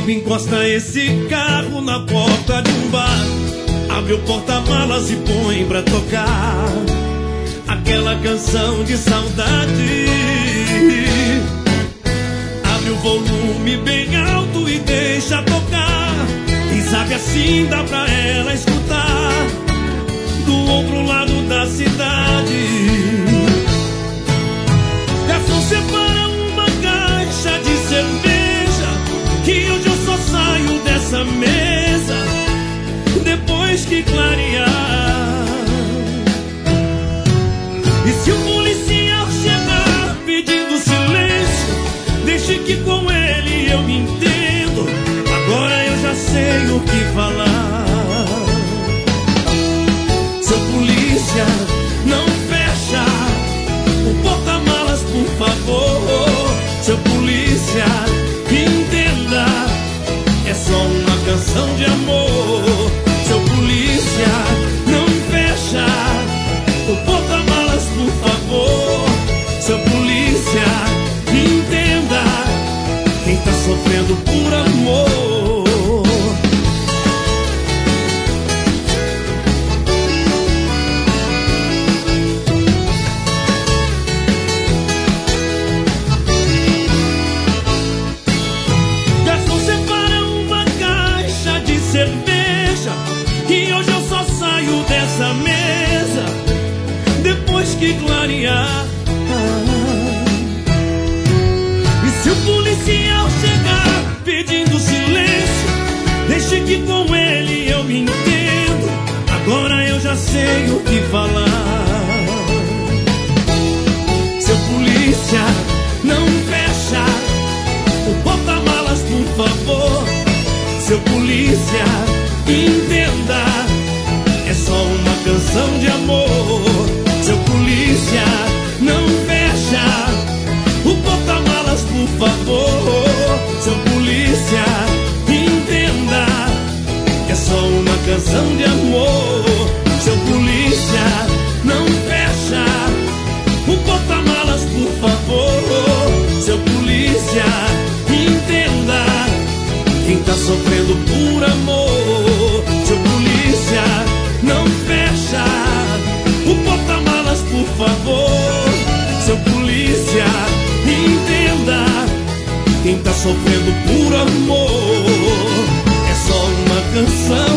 Encosta esse carro na porta de um bar, abre o porta-malas e põe pra tocar aquela canção de saudade. Abre o volume bem alto e deixa tocar. Quem sabe assim dá pra ela escutar do outro lado da cidade. Garçom, separa uma caixa de cerveja, que hoje eu só saio dessa mesa depois que clarear. E se o policial chegar pedindo silêncio, deixe que com ele eu me entendo. Agora eu já sei o que falar. Seu polícia, não fecha o porta-malas, por favor. Seu polícia, entenda, é só uma canção de amor. Seu polícia, não fecha o porta-malas, por favor. Seu polícia, entenda, quem tá sofrendo por amor. Garçom, separa uma caixa de cerveja, que hoje eu só saio dessa mesa depois que clarear. E se o policial chegar pedindo silêncio, deixe que com ele eu me entendo. Agora eu já sei o que falar. Seu polícia, não fecha o porta-malas, por favor. Seu polícia, entenda, é só uma canção de amor. Seu polícia, não fecha o porta-malas, por favor. Seu polícia, entenda, é só uma canção de amor. Seu polícia, não fecha o porta-malas, por favor. Seu polícia, entenda, quem tá sofrendo por amor. Seu polícia, não fecha o porta-malas, por favor. Seu polícia, entenda, quem tá sofrendo por amor. É só uma canção